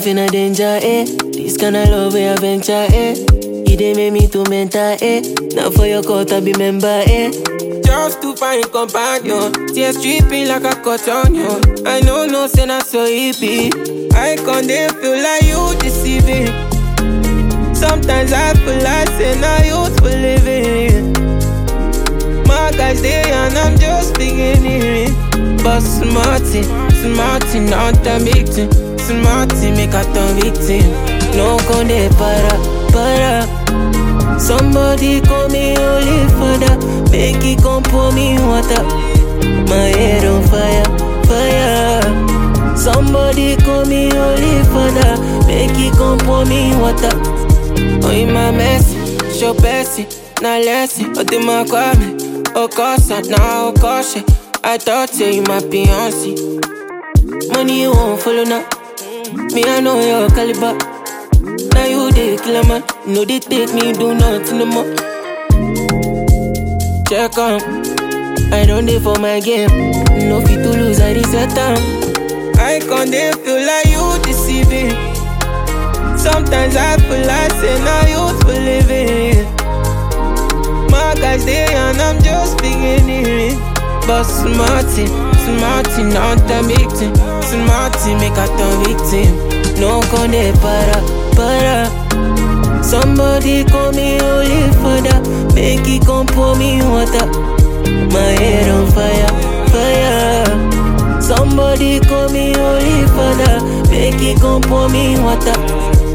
life in a danger, eh? This kind of love we adventure, eh? You dey make me to mentor, eh? Now for your court I be member, eh? Just to find companion, tears dripping like a cotton, yo. I know no say not so easy. I can't feel like you deceiving. Sometimes I feel like say now youth for living. My guys there and I'm just beginning. But smarty, not a victim. Smarty make a turn victim. No conde para. Somebody call me holy father. Make it come pour me water. My head on fire. Somebody call me holy father. Make it come pour me water. Oh, you my messy, show Bessie, now Lessie. Oh, do my Kwame, oh, Cosa, now oh, Koshe. I thought you my Beyonce. Money you won't follow now. Me, I know your caliber. Now you the killer man. No, they take me, do nothing no more. Check on, I don't live for my game. No fit to lose, I reset time. I can't feel like you deceiving. Sometimes I feel like say now youth for living. My guys there and I'm just beginning. But smarty, not a victim. Smarty make a turn victim. No conde para. Somebody call me holy father. Make it come pour me water. My head on fire. Somebody call me holy father. Make it come pour me water.